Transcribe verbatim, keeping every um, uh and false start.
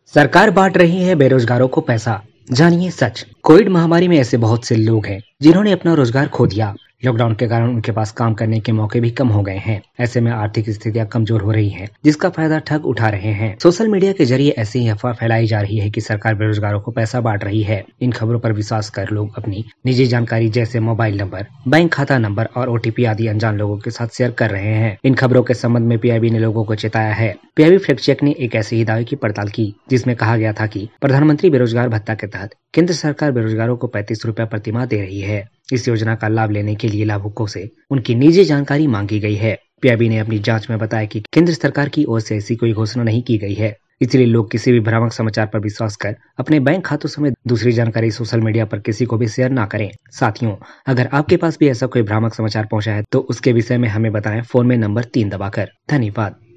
सरकार बांट रही है बेरोजगारों को पैसा। जानिए सच। कोविड महामारी में ऐसे बहुत से लोग हैं जिन्होंने अपना रोजगार खो दिया। लॉकडाउन के कारण उनके पास काम करने के मौके भी कम हो गए हैं। ऐसे में आर्थिक स्थितियां कमजोर हो रही हैं, जिसका फायदा ठग उठा रहे हैं। सोशल मीडिया के जरिए ऐसी ही अफवाह फैलाई जा रही है कि सरकार बेरोजगारों को पैसा बांट रही है। इन खबरों पर विश्वास कर लोग अपनी निजी जानकारी जैसे मोबाइल नंबर, बैंक खाता नंबर और ओटीपी आदि अनजान लोगों के साथ शेयर कर रहे हैं। इन खबरों के संबंध में पीआईबी ने लोगों को चेताया है। पीआईबी फैक्ट चेक ने एक ऐसे ही दावे की पड़ताल की जिसमें कहा गया था कि प्रधानमंत्री बेरोजगार भत्ता के तहत केंद्र सरकार बेरोजगारों को पैंतीस रुपए प्रति माह दे रही है। इस योजना का लाभ लेने के लिए लाभुकों से उनकी निजी जानकारी मांगी गई है। पीआईबी ने अपनी जांच में बताया कि केंद्र सरकार की ओर से ऐसी कोई घोषणा नहीं की गई है, इसलिए लोग किसी भी भ्रामक समाचार पर विश्वास कर अपने बैंक खातों समेत दूसरी जानकारी सोशल मीडिया पर किसी को भी शेयर ना करें। साथियों, अगर आपके पास भी ऐसा कोई भ्रामक समाचार पहुंचा है तो उसके विषय में हमें बताएं फोन में नंबर तीन दबाकर। धन्यवाद।